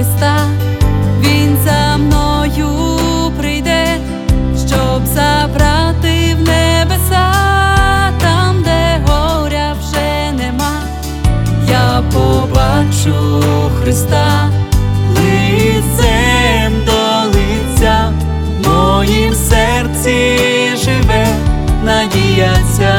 Христа, Він за мною прийде, щоб забрати в небеса, там, де горя вже нема. Я побачу Христа лицем до лиця, в моїм серці живе надія ця.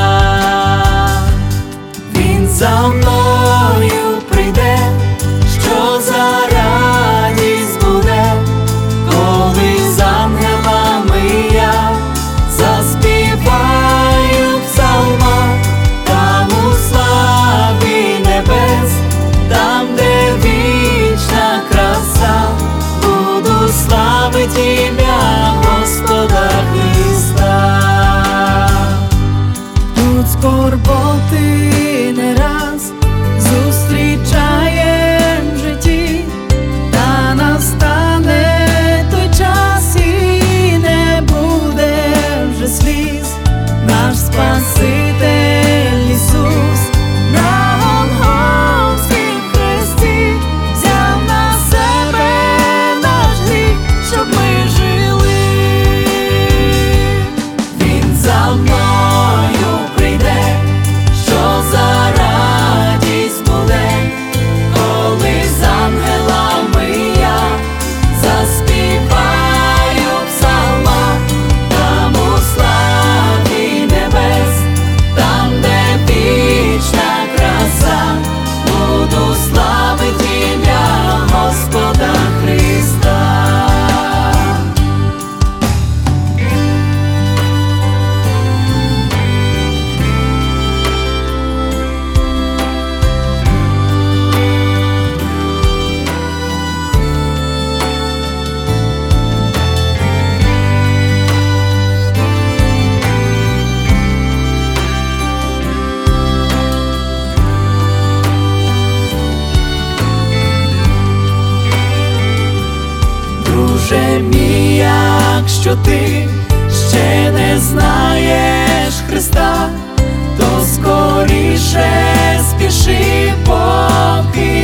Він за мною прийде, що за радість буде, коли з ангелами я заспіваю псалма, там у славі небес, там, де вічна краса, буду славить ім'я Господа Христа. Тут скорботи не раз зустрічаєм в житті, та настане той час і не буде вже сліз. Наш Спаситель Ісус на Голгофськім хресті взяв на себе наш гріх, щоб ми жили. Він за мною прийде, що за радість буде, коли з ангелами я заспіваю псалма, там у славі небес, там, де вічна краса, буду славить ім'я Господа Христа. Друже мій, якщо ти ще не знаєш Христа, то скоріше спіши, поки